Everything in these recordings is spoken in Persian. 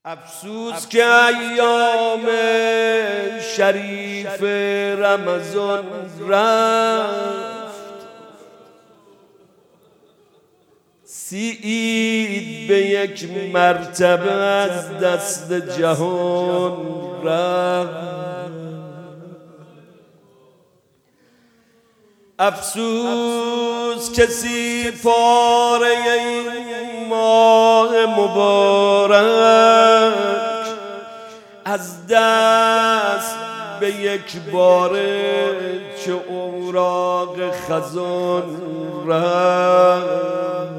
افسوس که ایام شریف رمضان رفت، سی عید به یک مرتبه از دست جهان رفت. افسوس که سی پاره این ماه مبارک از دست به یک باره چه اوراق خزان رفت.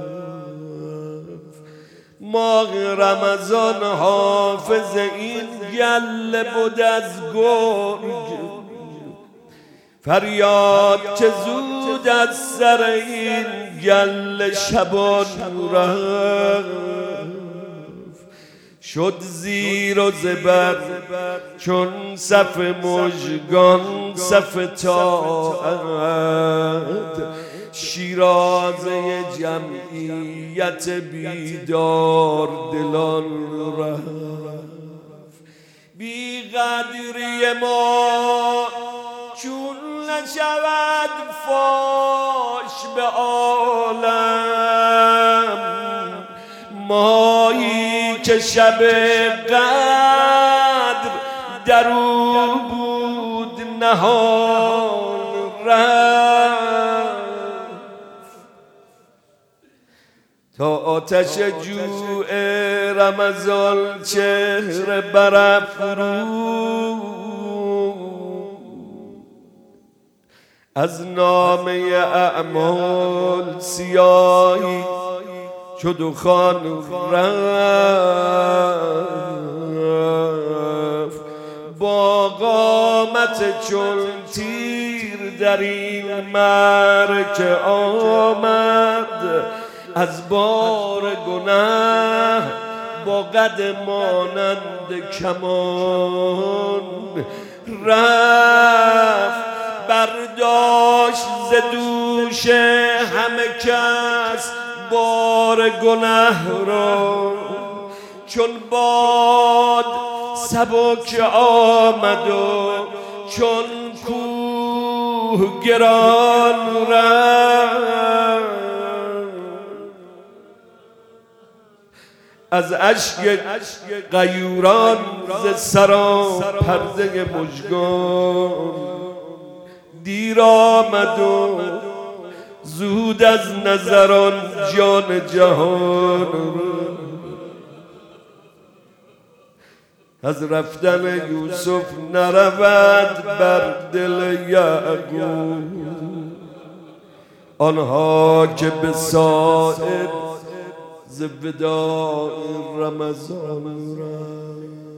ماه رمضان حافظ این گله بود از گرگ، فریاد که زود از سر این گله شبان رفت. شد زیر و زبر چون صف مژگان صف طاعت، شیرازه جمعیت بیدار دلان رفت. بی قدری ما چون نشود فاش به عالم، مایی که شب قدر در او بود نهان رفت. تا آتش جوع رمضان چهره برافروخت، از نامه اعمال سیاهی چو دخان رفت. با قامت چون تیر در این معرکه آمد، از بار گناه با قد مانند کمان رفت. برداشت ز دوش همه کس بار گناه را، چون باد سبک آمد و چون کوه گران رفت. از اشک غیوران ز سرا پرده مژگان دیر آمد و زود از نظران جان جهان. از رفتن یوسف نرود بر دل یعقوب، آنها که به صائب ز وداع رمضان رفت.